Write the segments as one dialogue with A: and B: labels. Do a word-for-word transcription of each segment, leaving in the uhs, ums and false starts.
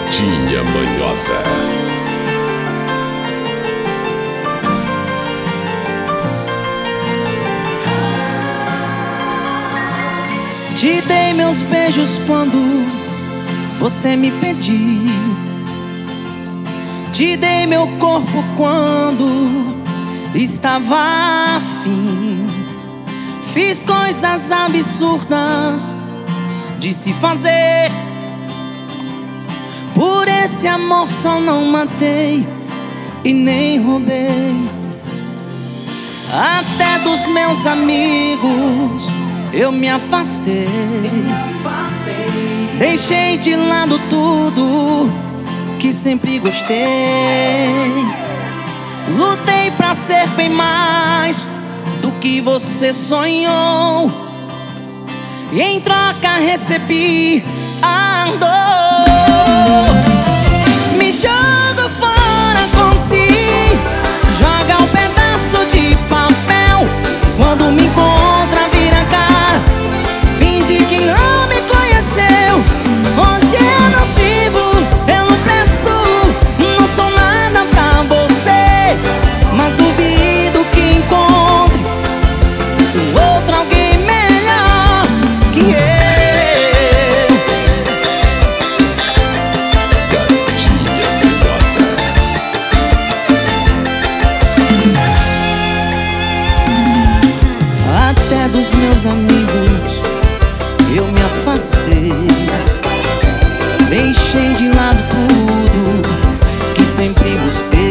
A: Gatinha manhosa.
B: Te dei meus beijos quando você me pediu. Te dei meu corpo quando estava afim. Fiz coisas absurdas de se fazer. Por esse amor só não matei e nem roubei. Até dos meus amigos eu me afastei. Deixei de lado tudo que sempre gostei. Lutei pra ser bem mais do que você sonhou, e em troca recebi a dor. Me joga fora como se joga um pedaço de papel. Quando me encontra vira a cara, finge que não me conheceu. Hoje eu não sirvo, eu não presto, não sou nada pra você. Mas duvido que encontre um outro alguém melhor que eu.
A: Gatinha manhosa.
B: Até dos meus amigos eu me afastei. Deixei de lado tudo que sempre gostei.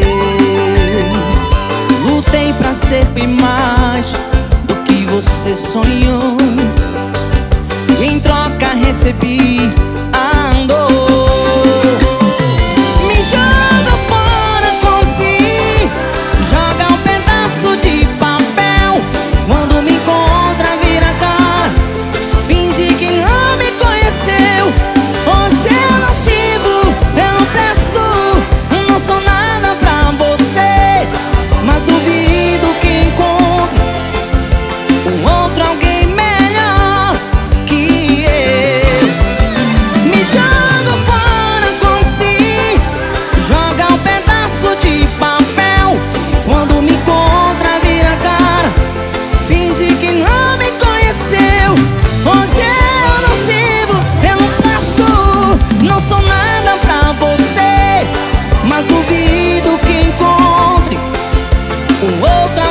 B: Lutei pra ser bem mais do que você sonhou, e em troca recebi a dor. Me joga fora como se joga um pedaço de papel. Quando me encontra vira a cara, finge que não me conheceu. Hoje eu não sirvo, eu não presto, não sou nada pra você. Mas duvido que encontre um outro alguém melhor que eu. Me joga fora como se joga um pedaço de papel. Quando me encontra vira a cara, finge que não me conheceu. Hoje eu não sirvo, eu não presto, não sou nada pra você. Mas duvido que encontre um outro